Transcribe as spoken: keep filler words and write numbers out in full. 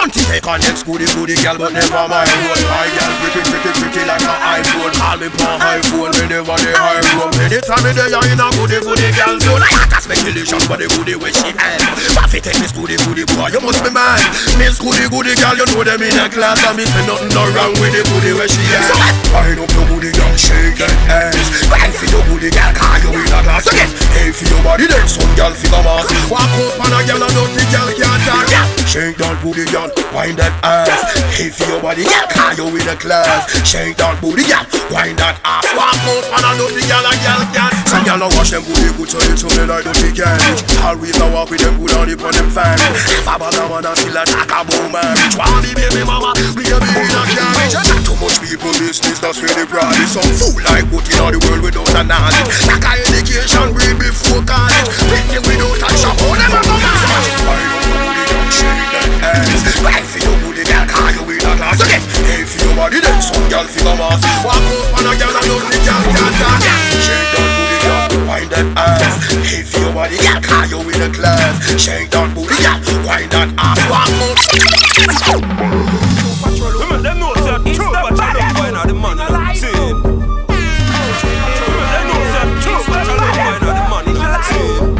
Want to take on next goody goody girl, but never my own. My girl pretty pretty pretty like an iPhone. Call me for iPhone whenever they high room. Anytime me there in a goody goody girl zone. I got speculation for the goody where she at. But if you take this goody goody boy, you must be mad. Miss goody goody girl, you know them in a class, and me say nothing no wrong with the goody where she at. So wind up your goody girl, shake that ass. Wind for your goody girl, call you in a glass again. Hey for your body, then some girl figure mass. Walk up on a girl and dirty girl can't talk. Shake that booty girl, wind that ass. Hey for your body, girl, call you in a class. Shake that booty girl, wind that ass. Walk up on a dirty girl and girl can't. Some girl a wash them booty good, so you tell me like dirty girl. Always a walk with them good on the on them fan. If I bother one and still attack a boom man. Which one baby mama, we a be in a carriage. Not too much people business, that's where they pride. Some fool like putting on the world without a knowledge. Like a education breed before college. Plenty without a shop, oh never go mad. Why don't you booty girl shake that ass? Right for your booty girl, call you in a class again. Hey for your body then, some girl figure mass. Walk up on a girl and don't think girl can't talk. Shake that booty girl, wind that ass. Hey for your body girl, call you in a class. Shake that booty girl, wind that ass. Walk up. Them know say true, but I love wine on the money. See him. Them know say true, but I love wine on the money. See him.